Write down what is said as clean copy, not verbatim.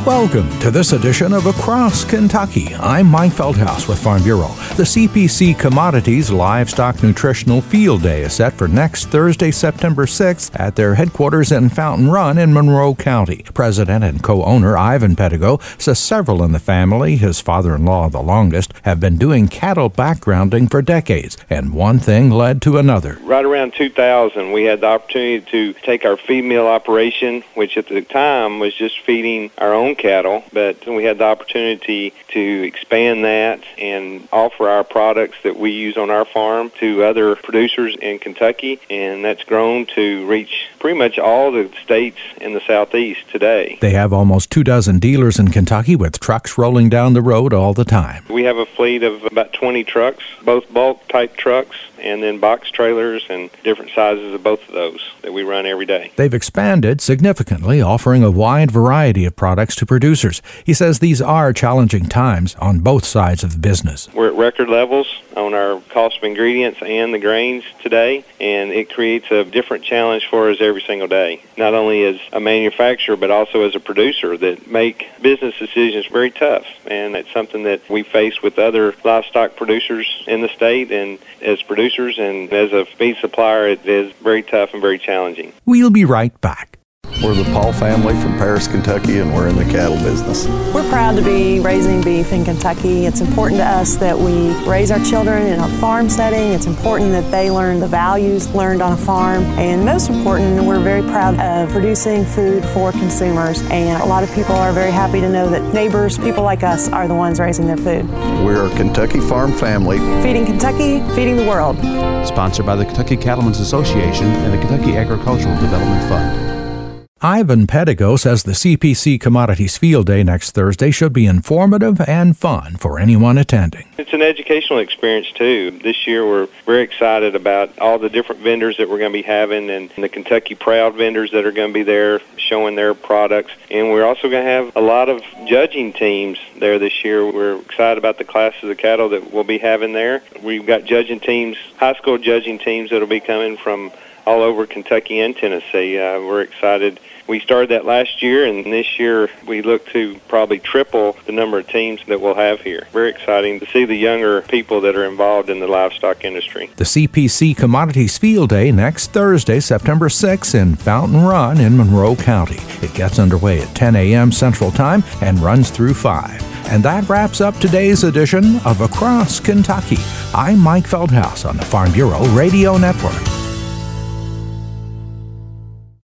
Welcome to this edition of Across Kentucky. I'm Mike Feldhaus with Farm Bureau. The CPC Commodities Livestock Nutritional Field Day is set for next Thursday, September 6th at their headquarters in Fountain Run in Monroe County. President and co-owner Ivan Pedigo says several in the family, his father-in-law the longest, have been doing cattle backgrounding for decades, and one thing led to another. Right around 2000, we had the opportunity to take our feed mill operation, which at the time was just feeding our own cattle, but we had the opportunity to expand that and offer our products that we use on our farm to other producers in Kentucky, and that's grown to reach pretty much all the states in the southeast today. They have almost 24 dealers in Kentucky with trucks rolling down the road all the time. We have a fleet of about 20 trucks, both bulk type trucks and then box trailers and different sizes of both of those that we run every day. They've expanded significantly, offering a wide variety of products to producers. He says these are challenging times on both sides of the business. We're at record levels on our cost of ingredients and the grains today, and it creates a different challenge for us every single day, not only as a manufacturer but also as a producer that make business decisions very tough, and it's something that we face with other livestock producers in the state, and as producers and as a feed supplier, it is very tough and very challenging. We'll be right back. We're the Paul family from Paris, Kentucky, and we're in the cattle business. We're proud to be raising beef in Kentucky. It's important to us that we raise our children in a farm setting. It's important that they learn the values learned on a farm. And most important, we're very proud of producing food for consumers. And a lot of people are very happy to know that neighbors, people like us, are the ones raising their food. We're a Kentucky farm family. Feeding Kentucky, feeding the world. Sponsored by the Kentucky Cattlemen's Association and the Kentucky Agricultural Development Fund. Ivan Pedigo says the CPC Commodities Field Day next Thursday should be informative and fun for anyone attending. It's an educational experience, too. This year we're very excited about all the different vendors that we're going to be having and the Kentucky Proud vendors that are going to be there showing their products. And we're also going to have a lot of judging teams there this year. We're excited about the classes of cattle that we'll be having there. We've got judging teams, high school judging teams that will be coming from all over Kentucky and Tennessee. We're excited. We started that last year, and this year we look to probably triple the number of teams that we'll have here. Very exciting to see the younger people that are involved in the livestock industry. The CPC Commodities Field Day next Thursday, September 6th in Fountain Run in Monroe County. It gets underway at 10 a.m. Central Time and runs through 5. And that wraps up today's edition of Across Kentucky. I'm Mike Feldhaus on the Farm Bureau Radio Network.